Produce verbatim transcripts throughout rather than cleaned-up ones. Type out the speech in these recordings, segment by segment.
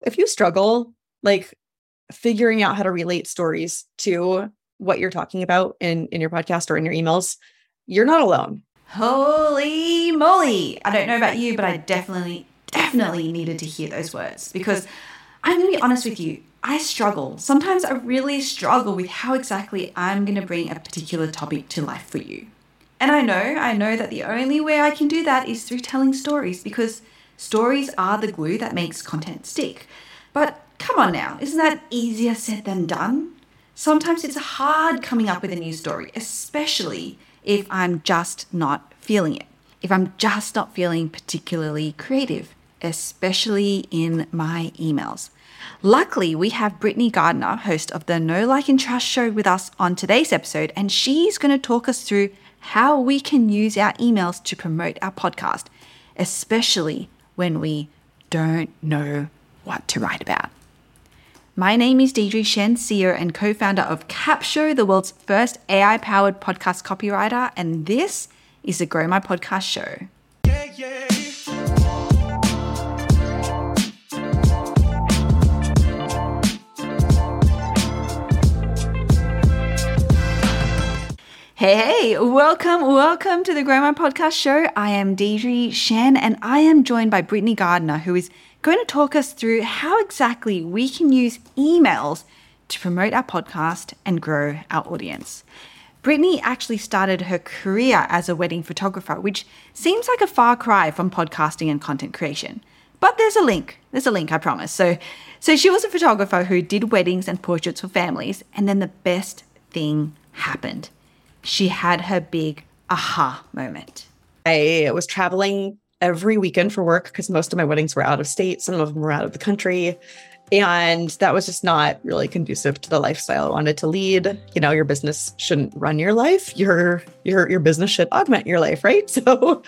if you struggle, like figuring out how to relate stories to what you're talking about in, in your podcast or in your emails, you're not alone. Holy moly. I don't know about you, but I definitely, definitely needed to hear those words because I'm going to be honest with you. I struggle. Sometimes I really struggle with how exactly I'm going to bring a particular topic to life for you. And I know, I know that the only way I can do that is through telling stories because stories are the glue that makes content stick. But come on now, isn't that easier said than done? Sometimes it's hard coming up with a new story, especially if I'm just not feeling it. If I'm just not feeling particularly creative, especially in my emails. Luckily, we have Brittany Gardner, host of the Know, Like and Trust show with us on today's episode, and she's going to talk us through how we can use our emails to promote our podcast, especially when we don't know what to write about. My name is Deidre Shen, C E O and co-founder of Capsho, the world's first A I-powered podcast copywriter, and this is the Grow My Podcast show. Yeah, yeah. Hey, hey, welcome, welcome to the Grow My Podcast show. I am Deidre Shen and I am joined by Brittany Gardner, who is going to talk us through how exactly we can use emails to promote our podcast and grow our audience. Brittany actually started her career as a wedding photographer, which seems like a far cry from podcasting and content creation. But there's a link. There's a link, I promise. So, so she was a photographer who did weddings and portraits for families, and then the best thing happened. She had her big aha moment. I was traveling every weekend for work because most of my weddings were out of state. Some of them were out of the country. And that was just not really conducive to the lifestyle I wanted to lead. You know, your business shouldn't run your life. Your, your, your business should augment your life, right? So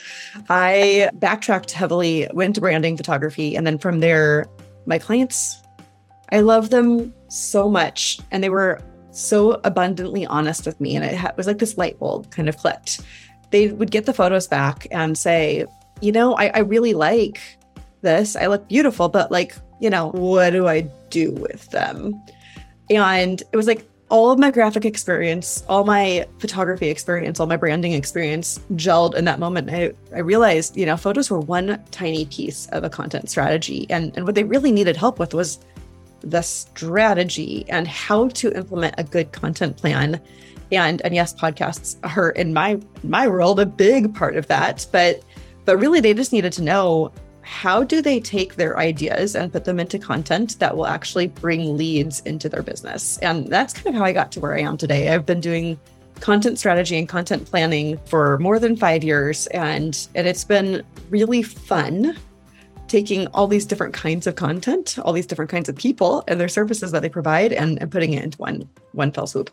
I backtracked heavily, went to branding photography. And then from there, my clients, I love them so much. And they were so abundantly honest with me. And it ha- was like this light bulb kind of clicked. They would get the photos back and say, you know, I, I really like this. I look beautiful, but like, you know, what do I do with them? And it was like all of my graphic experience, all my photography experience, all my branding experience gelled in that moment. I, I realized, you know, photos were one tiny piece of a content strategy. And, and what they really needed help with was the strategy and how to implement a good content plan. And, and yes, podcasts are in my, my world, a big part of that, but, but really they just needed to know, how do they take their ideas and put them into content that will actually bring leads into their business? And that's kind of how I got to where I am today. I've been doing content strategy and content planning for more than five years. And, and it's been really fun taking all these different kinds of content, all these different kinds of people and their services that they provide and, and putting it into one, one fell swoop.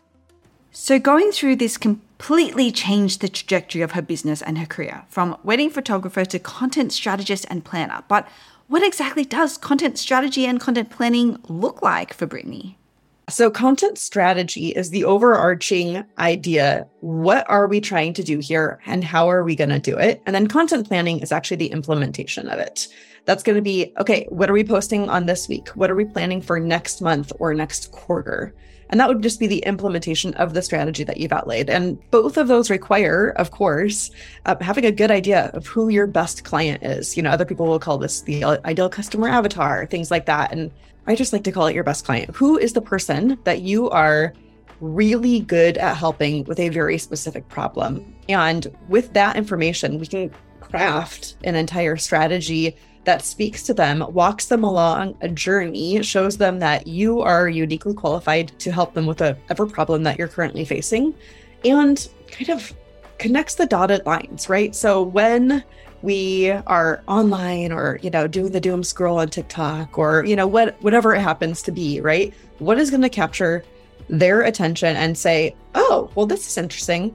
So going through this completely changed the trajectory of her business and her career, from wedding photographer to content strategist and planner. But what exactly does content strategy and content planning look like for Brittany? So content strategy is the overarching idea. What are we trying to do here and how are we going to do it? And then content planning is actually the implementation of it. That's going to be, okay, what are we posting on this week? What are we planning for next month or next quarter? And that would just be the implementation of the strategy that you've outlaid. And both of those require, of course, uh, having a good idea of who your best client is. You know, other people will call this the ideal customer avatar, things like that. And I just like to call it your best client. Who is the person that you are really good at helping with a very specific problem? And with that information, we can craft an entire strategy that speaks to them, walks them along a journey, shows them that you are uniquely qualified to help them with whatever problem that you're currently facing, and kind of connects the dotted lines, right? So when we are online or, you know, doing the doom scroll on TikTok or, you know, what whatever it happens to be, right? What is going to capture their attention and say, oh, well, this is interesting.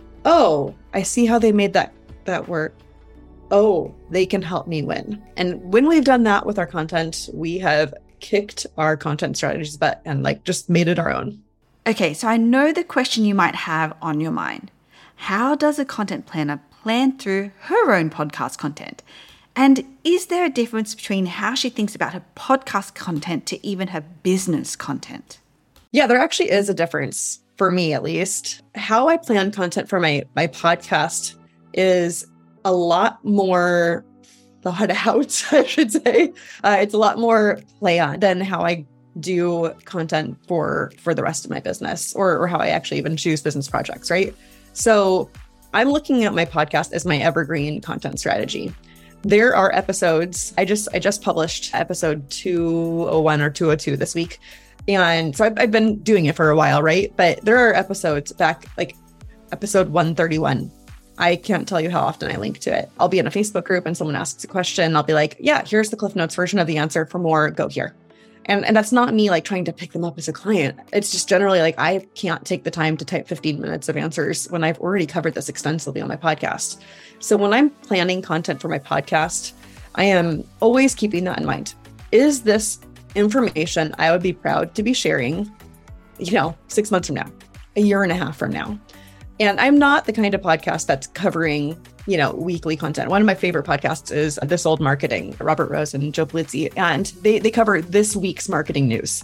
Oh, I see how they made that, that work. Oh, they can help me win. And when we've done that with our content, we have kicked our content strategies butt and like just made it our own. Okay, so I know the question you might have on your mind. How does a content planner plan through her own podcast content? And is there a difference between how she thinks about her podcast content to even her business content? Yeah, there actually is a difference, for me at least. How I plan content for my, my podcast is a lot more thought out, I should say. Uh, it's a lot more planned than how I do content for, for the rest of my business, or, or how I actually even choose business projects, right? So I'm looking at my podcast as my evergreen content strategy. There are episodes, I just I just published episode two oh one or two oh two this week. And so I've, I've been doing it for a while, right? But there are episodes back, like episode one thirty-one. I can't tell you how often I link to it. I'll be in a Facebook group and someone asks a question. I'll be like, yeah, here's the Cliff Notes version of the answer. For more, go here. And and that's not me like trying to pick them up as a client. It's just generally like, I can't take the time to type fifteen minutes of answers when I've already covered this extensively on my podcast. So when I'm planning content for my podcast, I am always keeping that in mind. Is this information I would be proud to be sharing, you know, six months from now, a year and a half from now? And I'm not the kind of podcast that's covering, you know, weekly content. One of my favorite podcasts is This Old Marketing, Robert Rose and Joe Blitzy, and they they cover this week's marketing news.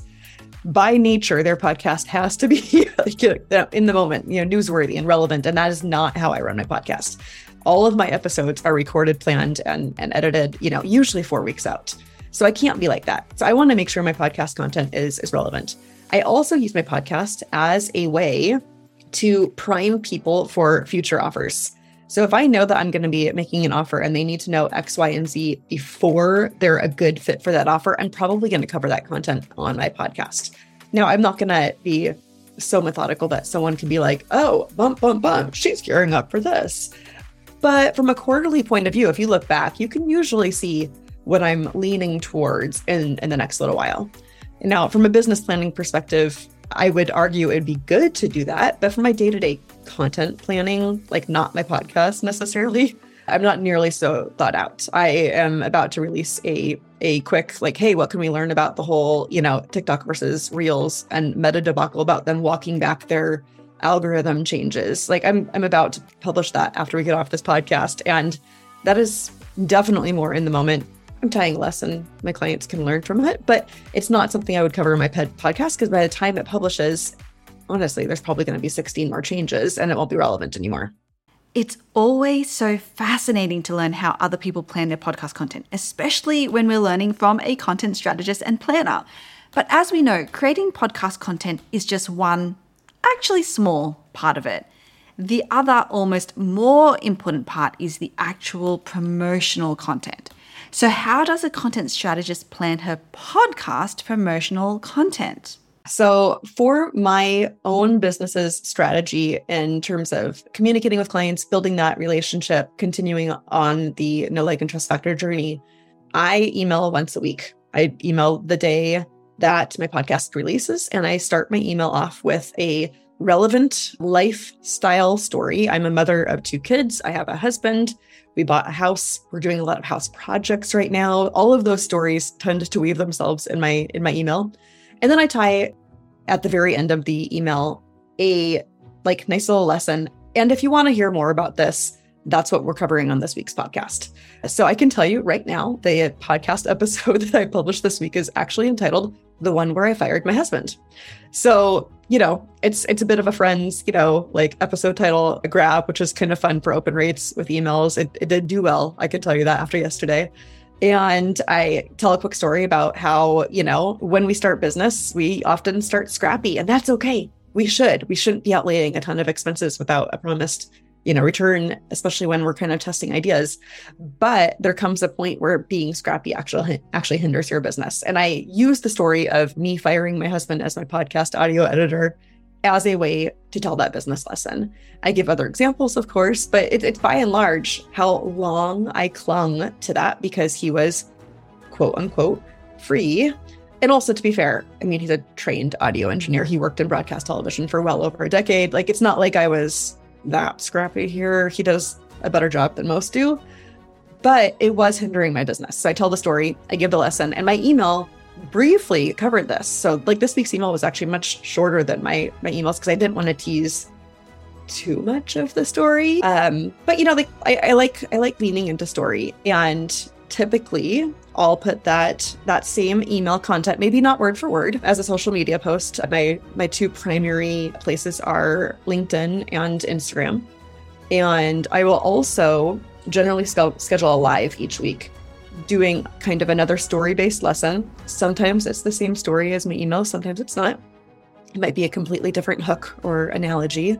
By nature, their podcast has to be like, in the moment, you know, newsworthy and relevant. And that is not how I run my podcast. All of my episodes are recorded, planned, and, and edited, you know, usually four weeks out. So I can't be like that. So I want to make sure my podcast content is, is relevant. I also use my podcast as a way to prime people for future offers. So if I know that I'm going to be making an offer and they need to know X, Y, and Z before they're a good fit for that offer, I'm probably going to cover that content on my podcast. Now, I'm not going to be so methodical that someone can be like, oh, bump, bump, bump, she's gearing up for this. But from a quarterly point of view, if you look back, you can usually see what I'm leaning towards in, in the next little while. Now, from a business planning perspective, I would argue it'd be good to do that. But for my day-to-day content planning, like not my podcast necessarily, I'm not nearly so thought out. I am about to release a a quick, like, hey, what can we learn about the whole, you know, TikTok versus Reels and Meta debacle about them walking back their algorithm changes. Like I'm I'm about to publish that after we get off this podcast. And that is definitely more in the moment. I'm tying a lesson my clients can learn from it, but it's not something I would cover in my ped podcast because by the time it publishes, honestly, there's probably going to be sixteen more changes and it won't be relevant anymore. It's always so fascinating to learn how other people plan their podcast content, especially when we're learning from a content strategist and planner. But as we know, creating podcast content is just one, actually small part of it. The other, almost more important part is the actual promotional content. So how does a content strategist plan her podcast promotional content? So for my own business's strategy in terms of communicating with clients, building that relationship, continuing on the Know, Like, and Trust Factor journey, I email once a week. I email the day that my podcast releases, and I start my email off with a relevant lifestyle story. I'm a mother of two kids. I have a husband. We bought a house. We're doing a lot of house projects right now. All of those stories tend to weave themselves in my in my email. And then I tie at the very end of the email a like nice little lesson. And if you want to hear more about this, that's what we're covering on this week's podcast. So I can tell you right now, the podcast episode that I published this week is actually entitled The One Where I Fired My Husband. So, you know, it's it's a bit of a Friends, you know, like episode title grab, which is kind of fun for open rates with emails. It, it did do well. I can tell you that after yesterday. And I tell a quick story about how, you know, when we start business, we often start scrappy, and that's okay. We should. We shouldn't be outlaying a ton of expenses without a promised, you know, return, especially when we're kind of testing ideas. But there comes a point where being scrappy actually actually hinders your business. And I use the story of me firing my husband as my podcast audio editor as a way to tell that business lesson. I give other examples, of course, but it, it's by and large how long I clung to that because he was quote unquote free. And also, to be fair, I mean, he's a trained audio engineer. He worked in broadcast television for well over a decade. Like, it's not like I was that scrappy here. He does a better job than most do, but it was hindering my business. So I tell the story, I give the lesson, and my email briefly covered this. So like this week's email was actually much shorter than my, my emails because I didn't want to tease too much of the story. Um, but you know, like I, I like, I like leaning into story, and typically I'll put that that same email content, maybe not word for word, as a social media post. My my two primary places are LinkedIn and Instagram. And I will also generally sch- schedule a live each week, doing kind of another story-based lesson. Sometimes it's the same story as my email, sometimes it's not. It might be a completely different hook or analogy.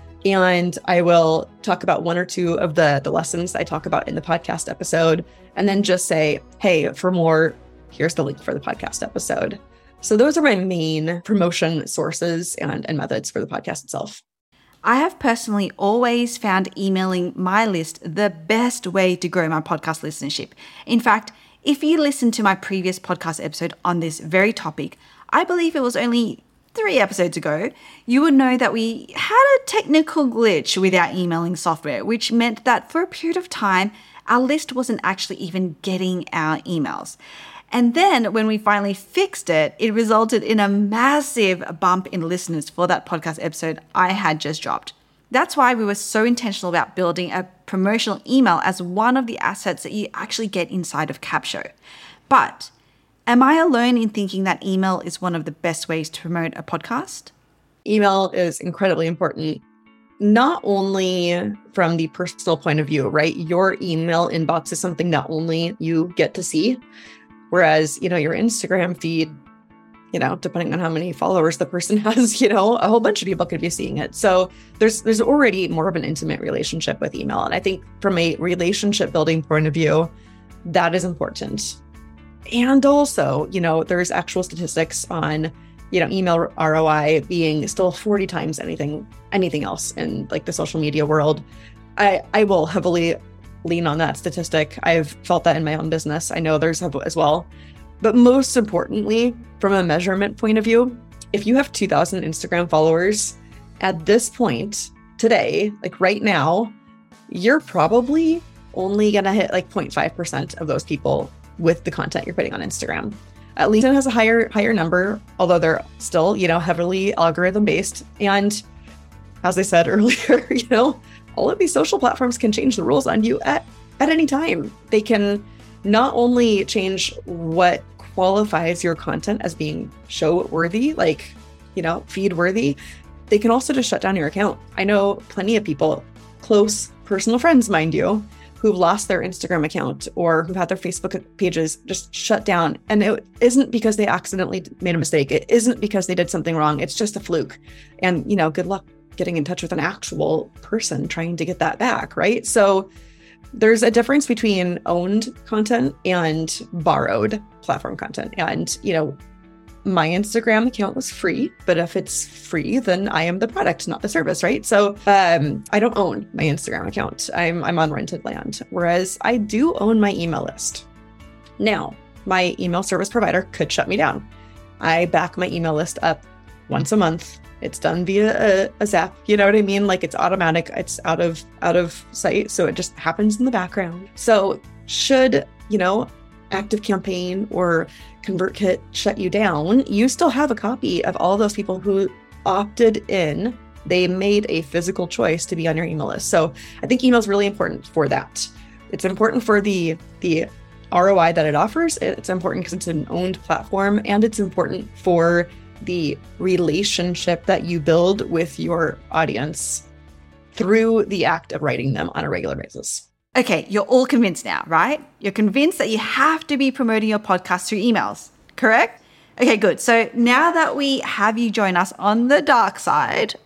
And I will talk about one or two of the, the lessons I talk about in the podcast episode, and then just say, hey, for more, here's the link for the podcast episode. So those are my main promotion sources and, and methods for the podcast itself. I have personally always found emailing my list the best way to grow my podcast listenership. In fact, if you listen to my previous podcast episode on this very topic, I believe it was only three episodes ago, you would know that we had a technical glitch with our emailing software, which meant that for a period of time, our list wasn't actually even getting our emails. And then when we finally fixed it, it resulted in a massive bump in listeners for that podcast episode I had just dropped. That's why we were so intentional about building a promotional email as one of the assets that you actually get inside of Capsho. But am I alone in thinking that email is one of the best ways to promote a podcast? Email is incredibly important, not only from the personal point of view, right? Your email inbox is something that only you get to see. Whereas, you know, your Instagram feed, you know, depending on how many followers the person has, you know, a whole bunch of people could be seeing it. So there's there's already more of an intimate relationship with email. And I think from a relationship building point of view, that is important. And also, you know, there's actual statistics on, you know, email R O I being still forty times anything, anything else in like the social media world. I, I will heavily lean on that statistic. I've felt that in my own business. I know others have as well. But most importantly, from a measurement point of view, if you have two thousand Instagram followers at this point today, like right now, you're probably only going to hit like zero point five percent of those people with the content you're putting on Instagram. Uh, LinkedIn has a higher higher number, although they're still, you know, heavily algorithm based. And as I said earlier, you know, all of these social platforms can change the rules on you at, at any time. They can not only change what qualifies your content as being show worthy, like, you know, feed worthy, they can also just shut down your account. I know plenty of people, close personal friends, mind you, who've lost their Instagram account or who've had their Facebook pages just shut down. And it isn't because they accidentally made a mistake. It isn't because they did something wrong. It's just a fluke. And, you know, good luck getting in touch with an actual person trying to get that back, right? So there's a difference between owned content and borrowed platform content. And, you know, my Instagram account was free, but if it's free, then I am the product, not the service, right? So um, I don't own my Instagram account. I'm I'm on rented land, whereas I do own my email list. Now, my email service provider could shut me down. I back my email list up once a month. It's done via a, a Zap, you know what I mean? Like it's automatic, it's out of out of sight, so it just happens in the background. So should, you know, ActiveCampaign or ConvertKit shut you down, you still have a copy of all those people who opted in. They made a physical choice to be on your email list. So I think email is really important for that. It's important for the the R O I that it offers. It's important because it's an owned platform, and it's important for the relationship that you build with your audience through the act of writing them on a regular basis. Okay, you're all convinced now, right? You're convinced that you have to be promoting your podcast through emails, correct? Okay, good. So now that we have you join us on the dark side,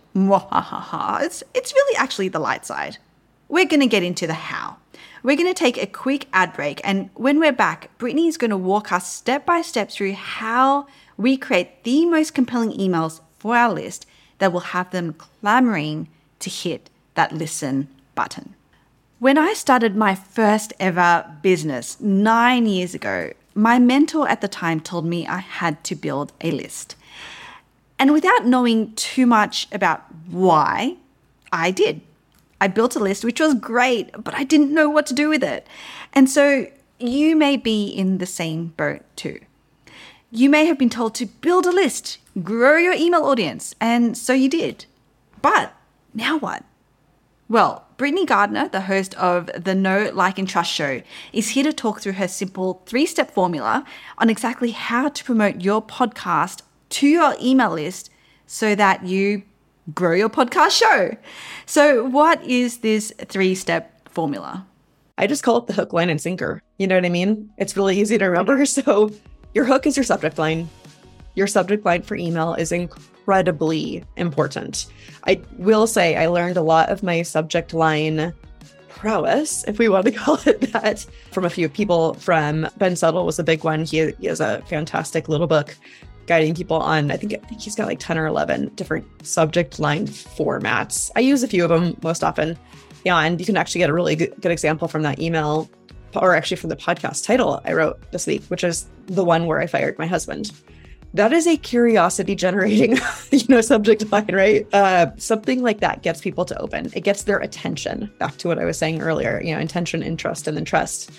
it's, it's really actually the light side. We're going to get into the how. We're going to take a quick ad break, and when we're back, Brittany is going to walk us step by step through how we create the most compelling emails for our list that will have them clamoring to hit that listen button. When I started my first ever business nine years ago, my mentor at the time told me I had to build a list. And without knowing too much about why, I did. I built a list, which was great, but I didn't know what to do with it. And so you may be in the same boat too. You may have been told to build a list, grow your email audience, and so you did. But now what? Well, Brittany Gardner, the host of the Know, Like and Trust show, is here to talk through her simple three-step formula on exactly how to promote your podcast to your email list so that you grow your podcast show. So what is this three-step formula? I just call it the hook, line, and sinker. You know what I mean? It's really easy to remember. So your hook is your subject line. Your subject line for email is incredibly important. I will say I learned a lot of my subject line prowess, if we want to call it that, from a few people. From Ben Settle was a big one. He, he has a fantastic little book guiding people on, I think, I think he's got like ten or eleven different subject line formats. I use a few of them most often. Yeah, and you can actually get a really good, good example from that email, or actually from the podcast title I wrote this week, which is the one where I fired my husband. That is a curiosity generating, you know, subject line, right? Uh, something like that gets people to open. It gets their attention. Back to what I was saying earlier, you know, intention, interest, and then trust.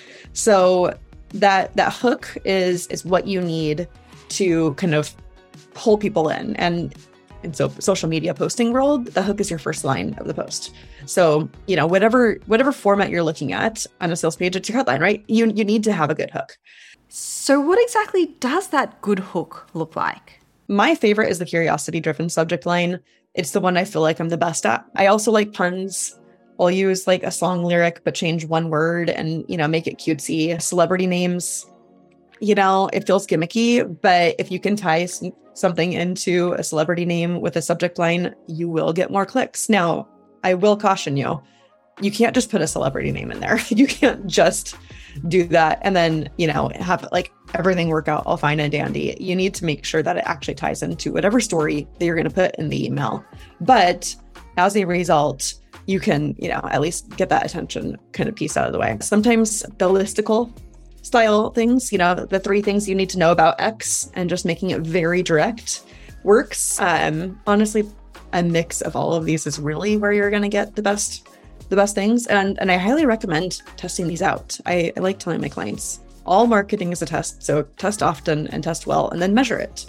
So that that hook is is what you need to kind of pull people in. And in so social media posting world, the hook is your first line of the post. So, you know, whatever whatever format you're looking at on a sales page, it's your headline, right? You you need to have a good hook. So what exactly does that good hook look like? My favorite is the curiosity-driven subject line. It's the one I feel like I'm the best at. I also like puns. I'll use like a song lyric, but change one word and, you know, make it cutesy. Celebrity names, you know, it feels gimmicky, but if you can tie something into a celebrity name with a subject line, you will get more clicks. Now, I will caution you, you can't just put a celebrity name in there. You can't just do that and then, you know, have like everything work out all fine and dandy. You need to make sure that it actually ties into whatever story that you're going to put in the email. But as a result, you can, you know, at least get that attention kind of piece out of the way. Sometimes the listicle style things, you know, the three things you need to know about X and just making it very direct works. Um, honestly, a mix of all of these is really where you're going to get the best the best things. And, and I highly recommend testing these out. I, I like telling my clients, all marketing is a test. So test often and test well, and then measure it.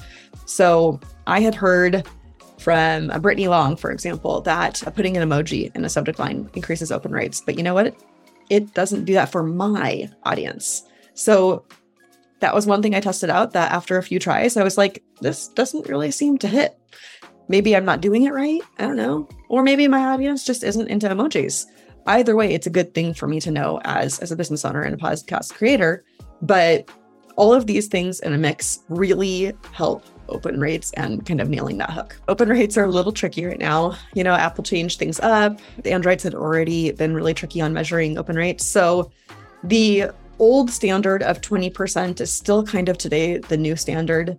So I had heard from uh, Brittany Long, for example, that putting an emoji in a subject line increases open rates. But you know what? It doesn't do that for my audience. So that was one thing I tested out, that after a few tries, I was like, this doesn't really seem to hit. Maybe I'm not doing it right. I don't know. Or maybe my audience just isn't into emojis. Either way, it's a good thing for me to know as, as a business owner and a podcast creator. But all of these things in a mix really help open rates and kind of nailing that hook. Open rates are a little tricky right now. You know, Apple changed things up. The Androids had already been really tricky on measuring open rates. So the old standard of twenty percent is still kind of today the new standard.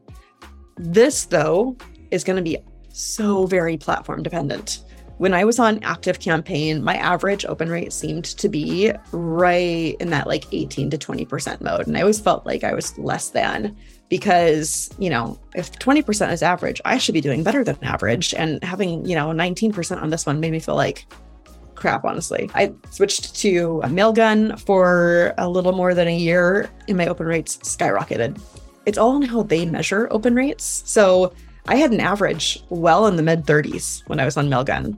This, though, is going to be so very platform dependent. When I was on ActiveCampaign, my average open rate seemed to be right in that like eighteen to twenty percent mode. And I always felt like I was less than, because, you know, if twenty percent is average, I should be doing better than average. And having, you know, nineteen percent on this one made me feel like crap, honestly. I switched to a Mailgun for a little more than a year and my open rates skyrocketed. It's all on how they measure open rates. So I had an average well in the mid thirties when I was on Mailgun.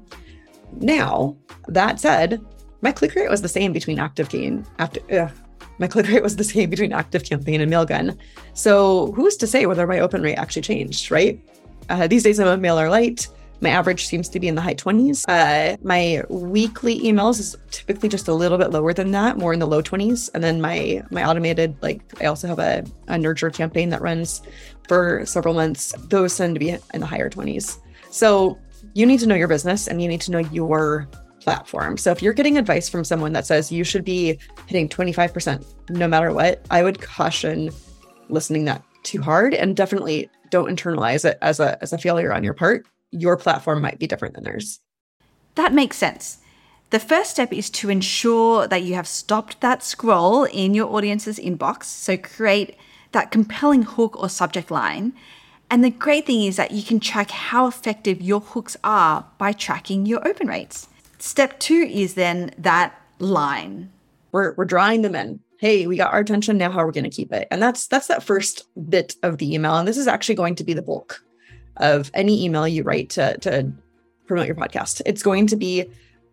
Now, that said, my click rate was the same between ActiveCampaign. Active, ugh, my click rate was the same between ActiveCampaign and Mailgun. So who's to say whether my open rate actually changed, right? Uh, these days I'm a MailerLite. My average seems to be in the high twenties. Uh, my weekly emails is typically just a little bit lower than that, more in the low twenties. And then my my automated, like I also have a, a nurture campaign that runs for several months. Those tend to be in the higher twenties. So you need to know your business and you need to know your platform. So if you're getting advice from someone that says you should be hitting twenty-five percent no matter what, I would caution listening that too hard, and definitely don't internalize it as a as a failure on your part. Your platform might be different than theirs. That makes sense. The first step is to ensure that you have stopped that scroll in your audience's inbox. So create that compelling hook or subject line. And the great thing is that you can track how effective your hooks are by tracking your open rates. Step two is then that line. We're we're drawing them in. Hey, we got our attention. Now how are we going to keep it? And that's that's that first bit of the email. And this is actually going to be the bulk of any email you write to, to promote your podcast. It's going to be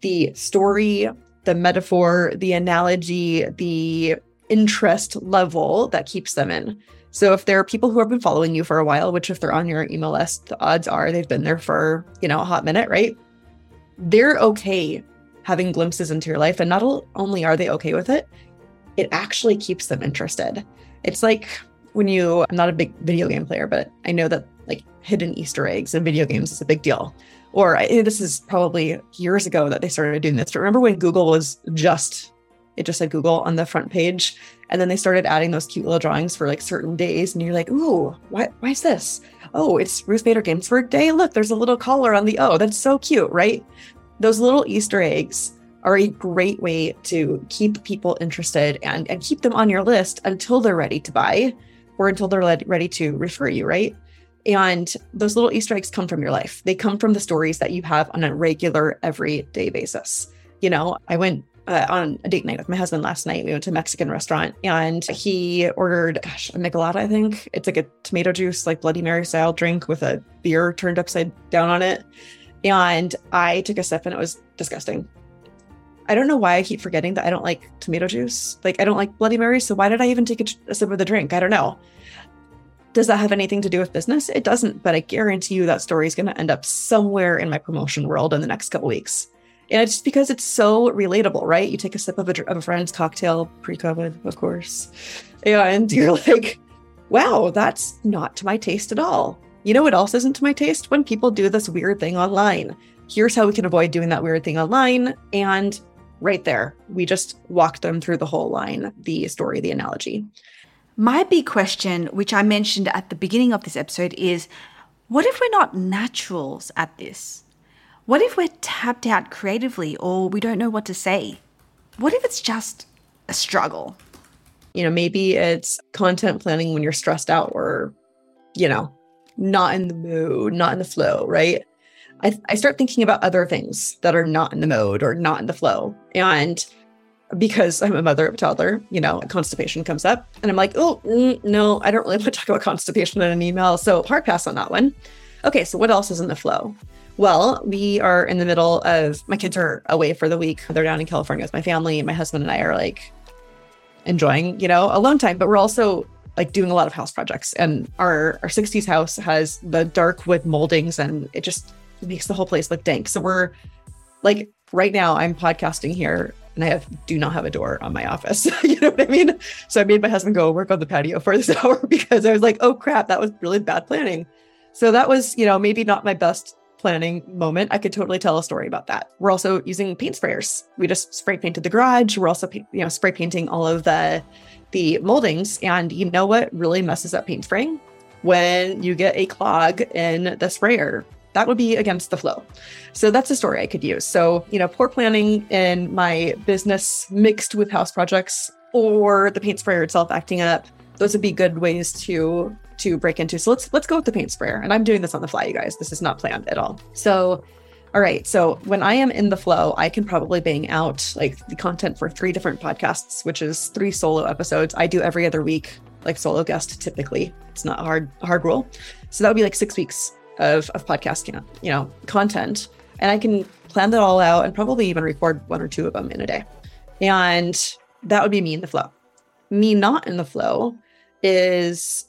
the story, the metaphor, the analogy, the interest level that keeps them in. So if there are people who have been following you for a while, which if they're on your email list, the odds are they've been there for, you know, a hot minute, right? They're okay having glimpses into your life. And not only are they okay with it, it actually keeps them interested. It's like when you, I'm not a big video game player, but I know that like hidden Easter eggs in video games is a big deal. Or I, this is probably years ago that they started doing this. But remember when Google was just, it just said Google on the front page. And then they started adding those cute little drawings for like certain days. And you're like, ooh, why, why is this? Oh, it's Ruth Bader Ginsburg Day. Look, there's a little collar on the O. That's so cute, right? Those little Easter eggs are a great way to keep people interested and, and keep them on your list until they're ready to buy or until they're le- ready to refer you, right? And those little Easter eggs come from your life. They come from the stories that you have on a regular, everyday basis. You know, I went uh, on a date night with my husband last night. We went to a Mexican restaurant and he ordered, gosh, a Michelada, I think. It's like a tomato juice, like Bloody Mary style drink with a beer turned upside down on it. And I took a sip and it was disgusting. I don't know why I keep forgetting that I don't like tomato juice. Like, I don't like Bloody Mary. So why did I even take a, a sip of the drink? I don't know. Does that have anything to do with business? It doesn't, but I guarantee you that story is going to end up somewhere in my promotion world in the next couple weeks. And it's just because it's so relatable, right? You take a sip of a, of a friend's cocktail, pre-COVID, of course, and you're like, wow, that's not to my taste at all. You know what else isn't to my taste? When people do this weird thing online. Here's how we can avoid doing that weird thing online. And right there, we just walked them through the whole line, the story, the analogy. My big question, which I mentioned at the beginning of this episode, is what if we're not naturals at this? What if we're tapped out creatively or we don't know what to say? What if it's just a struggle? You know, maybe it's content planning when you're stressed out or, you know, not in the mood, not in the flow, right? I, I start thinking about other things that are not in the mode or not in the flow. And because I'm a mother of a toddler, you know, constipation comes up and I'm like, oh, mm, no, I don't really want to talk about constipation in an email. So hard pass on that one. Okay, so what else is in the flow? Well, we are in the middle of, my kids are away for the week. They're down in California with my family. My husband and I are like enjoying, you know, alone time, but we're also like doing a lot of house projects. And our, our sixties house has the dark wood moldings and it just makes the whole place look dank. So we're like, right now I'm podcasting here and I have, do not have a door on my office. You know what I mean? So I made my husband go work on the patio for this hour because I was like, oh crap, that was really bad planning. So that was, you know, maybe not my best planning moment. I could totally tell a story about that. We're also using paint sprayers. We just spray painted the garage. We're also, you know, spray painting all of the, the moldings. And you know what really messes up paint spraying? When you get a clog in the sprayer. That would be against the flow. So that's a story I could use. So, you know, poor planning in my business mixed with house projects or the paint sprayer itself acting up. Those would be good ways to to break into. So let's let's go with the paint sprayer. And I'm doing this on the fly, you guys. This is not planned at all. So, all right. So when I am in the flow, I can probably bang out like the content for three different podcasts, which is three solo episodes. I do every other week, like solo guest typically. It's not a hard, hard rule. So that would be like six weeks of, of podcasting, you know, content. And I can plan that all out and probably even record one or two of them in a day. And that would be me in the flow. Me not in the flow is,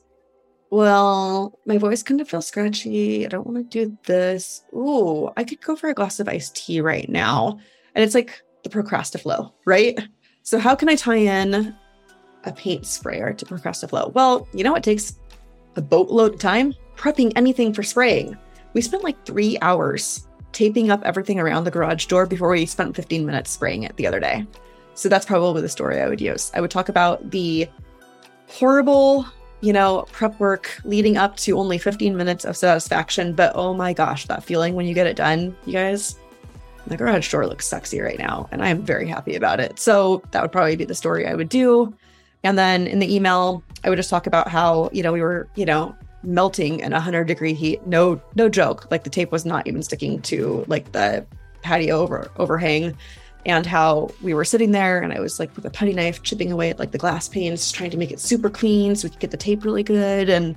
well, my voice kind of feels scratchy. I don't want to do this. Ooh, I could go for a glass of iced tea right now. And it's like the procrastiflow, right? So how can I tie in a paint sprayer to procrastiflow? Well, you know, it takes a boatload of time prepping anything for spraying. We spent like three hours taping up everything around the garage door before we spent fifteen minutes spraying it the other day. So that's probably the story I would use. I would talk about the horrible, you know, prep work leading up to only fifteen minutes of satisfaction. But oh my gosh, that feeling when you get it done, you guys, the garage door looks sexy right now. And I'm very happy about it. So that would probably be the story I would do. And then in the email, I would just talk about how, you know, we were, you know, melting in one hundred degree heat. No, no joke. Like the tape was not even sticking to like the patio over overhang, and how we were sitting there and I was like with a putty knife chipping away at like the glass panes, trying to make it super clean so we could get the tape really good. And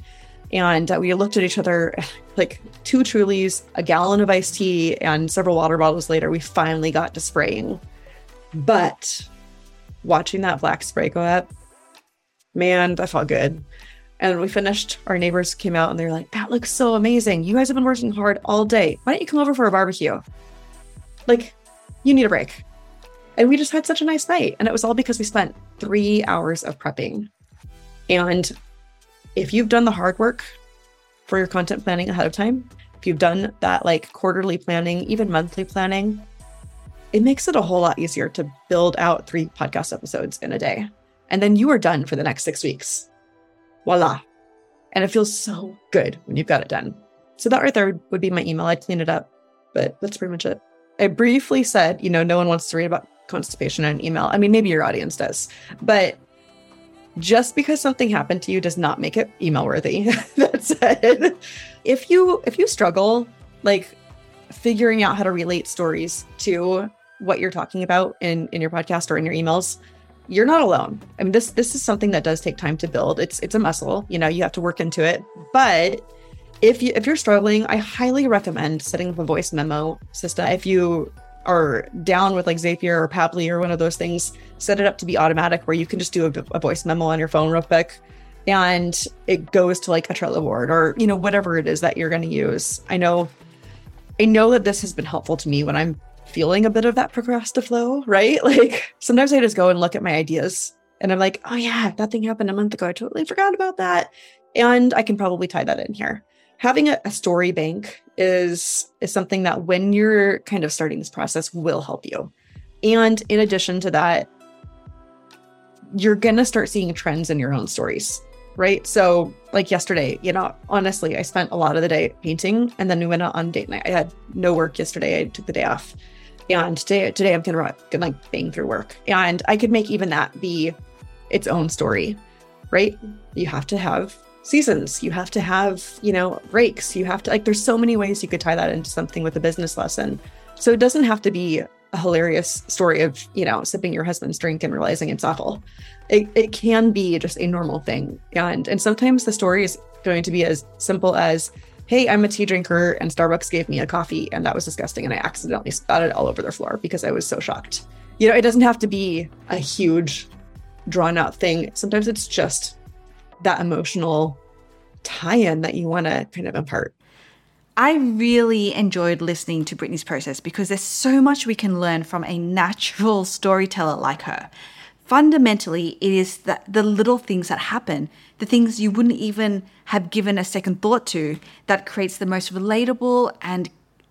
And uh, we looked at each other like two Trulies, a gallon of iced tea, and several water bottles later, we finally got to spraying. But watching that black spray go up, man, that felt good. And we finished, our neighbors came out and they were like, that looks so amazing. You guys have been working hard all day. Why don't you come over for a barbecue? Like, you need a break. And we just had such a nice night. And it was all because we spent three hours of prepping. And if you've done the hard work for your content planning ahead of time, if you've done that like quarterly planning, even monthly planning, it makes it a whole lot easier to build out three podcast episodes in a day. And then you are done for the next six weeks. Voila. And it feels so good when you've got it done. So that right there would be my email. I'd clean it up, but that's pretty much it. I briefly said, you know, no one wants to read about constipation in an email. I mean, maybe your audience does, but just because something happened to you does not make it email worthy. That said, if you if you struggle like figuring out how to relate stories to what you're talking about in in your podcast or in your emails, you're not alone. I mean, this this is something that does take time to build. It's it's a muscle, you know, you have to work into it. But if you if you're struggling, I highly recommend setting up a voice memo system. If you are down with like Zapier or Pabbly or one of those things, set it up to be automatic where you can just do a, a voice memo on your phone real quick and it goes to like a Trello board or, you know, whatever it is that you're going to use. I know, I know that this has been helpful to me when I'm feeling a bit of that procrastiflow, right? Like sometimes I just go and look at my ideas and I'm like, oh yeah, that thing happened a month ago. I totally forgot about that. And I can probably tie that in here. Having a, a story bank is, is something that when you're kind of starting this process will help you. And in addition to that, you're going to start seeing trends in your own stories, right? So like yesterday, you know, honestly, I spent a lot of the day painting and then we went out on date night. I had no work yesterday. I took the day off. And today, today I'm going to like bang through work. And I could make even that be its own story, right? You have to have seasons. You have to have, you know, breaks. You have to, like, there's so many ways you could tie that into something with a business lesson. So it doesn't have to be a hilarious story of, you know, sipping your husband's drink and realizing it's awful. It, it can be just a normal thing. And, and sometimes the story is going to be as simple as, hey, I'm a tea drinker and Starbucks gave me a coffee and that was disgusting. And I accidentally spat it all over their floor because I was so shocked. You know, it doesn't have to be a huge drawn out thing. Sometimes it's just that emotional tie-in that you want to kind of impart. I really enjoyed listening to Brittany's process because there's so much we can learn from a natural storyteller like her. Fundamentally, it is the, the little things that happen, the things you wouldn't even have given a second thought to, that creates the most relatable and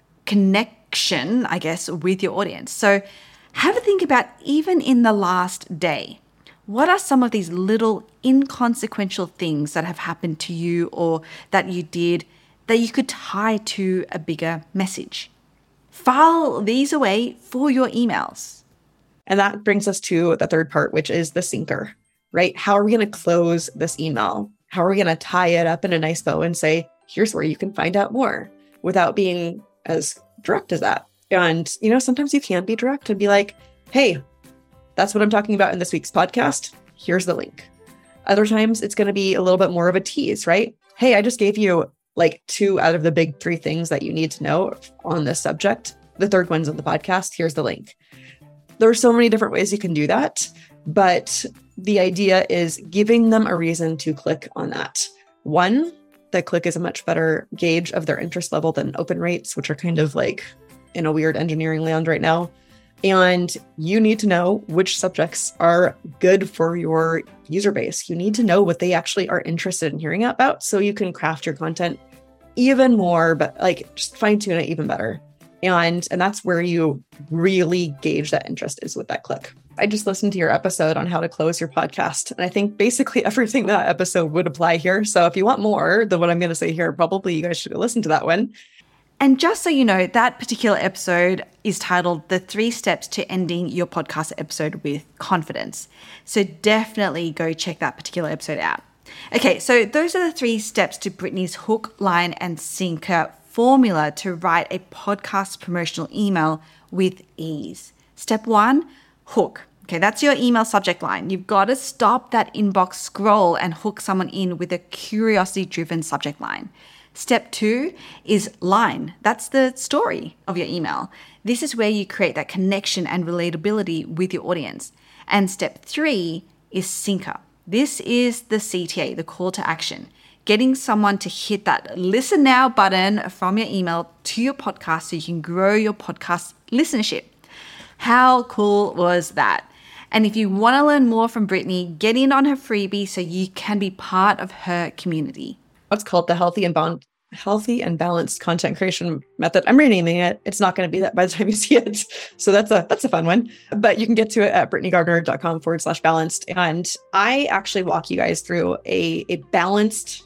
connection, I guess, with your audience. So have a think about, even in the last day, what are some of these little inconsequential things that have happened to you or that you did that you could tie to a bigger message? File these away for your emails. And that brings us to the third part, which is the sinker, right? How are we going to close this email? How are we going to tie it up in a nice bow and say, here's where you can find out more without being as direct as that? And, you know, sometimes you can be direct and be like, hey, that's what I'm talking about in this week's podcast. Here's the link. Other times it's going to be a little bit more of a tease, right? Hey, I just gave you like two out of the big three things that you need to know on this subject. The third one's in the podcast. Here's the link. There are so many different ways you can do that, but the idea is giving them a reason to click on that. One, the click is a much better gauge of their interest level than open rates, which are kind of like in a weird engineering land right now. And you need to know which subjects are good for your user base. You need to know what they actually are interested in hearing about so you can craft your content even more, but like just fine tune it even better. And, and that's where you really gauge that interest, is with that click. I just listened to your episode on how to close your podcast. And I think basically everything that episode would apply here. So if you want more than what I'm going to say here, probably you guys should listen to that one. And just so you know, that particular episode is titled The Three Steps to Ending Your Podcast Episode with Confidence. So definitely go check that particular episode out. Okay, so those are the three steps to Brittany's hook, line, and sinker formula to write a podcast promotional email with ease. Step one, hook. Okay, that's your email subject line. You've got to stop that inbox scroll and hook someone in with a curiosity-driven subject line. Step two is line. That's the story of your email. This is where you create that connection and relatability with your audience. And step three is sinker. This is the C T A, the call to action. Getting someone to hit that listen now button from your email to your podcast so you can grow your podcast listenership. How cool was that? And if you want to learn more from Brittany, get in on her freebie so you can be part of her community. What's called the healthy and bond, healthy and balanced content creation method. I'm renaming it. It's not going to be that by the time you see it. So that's a that's a fun one. But you can get to it at brittanygardener.com forward slash balanced. And I actually walk you guys through a, a balanced,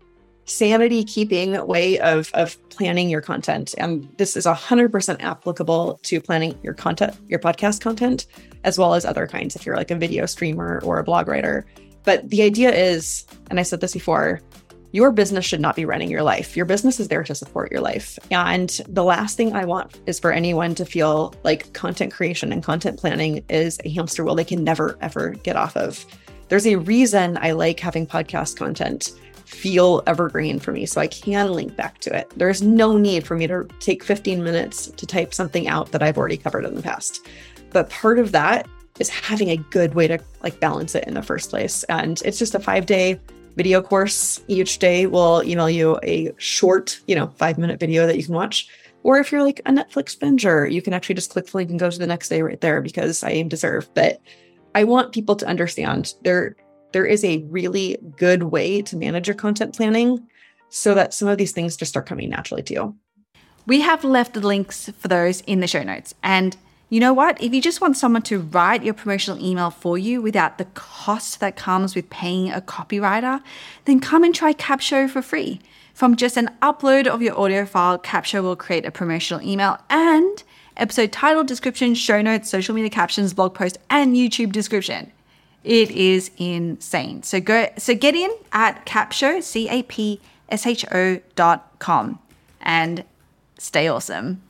sanity keeping way of, of planning your content. And this is one hundred percent applicable to planning your content, your podcast content, as well as other kinds if you're like a video streamer or a blog writer. But the idea is, and I said this before, your business should not be running your life. Your business is there to support your life. And the last thing I want is for anyone to feel like content creation and content planning is a hamster wheel they can never, ever get off of. There's a reason I like having podcast content feel evergreen for me, so I can link back to it. There's no need for me to take fifteen minutes to type something out that I've already covered in the past. But part of that is having a good way to like balance it in the first place. And it's just a five day video course. Each day we'll email you a short, you know, five minute video that you can watch. Or if you're like a Netflix binger, you can actually just click the link and go to the next day right there because I aim to serve. But I want people to understand there, there is a really good way to manage your content planning so that some of these things just start coming naturally to you. We have left the links for those in the show notes. And you know what? If you just want someone to write your promotional email for you without the cost that comes with paying a copywriter, then come and try Capsho for free. From just an upload of your audio file, Capsho will create a promotional email and episode title, description, show notes, social media captions, blog post, and YouTube description. It is insane. So go, so get in at Capsho, C A P S H O dot com and stay awesome.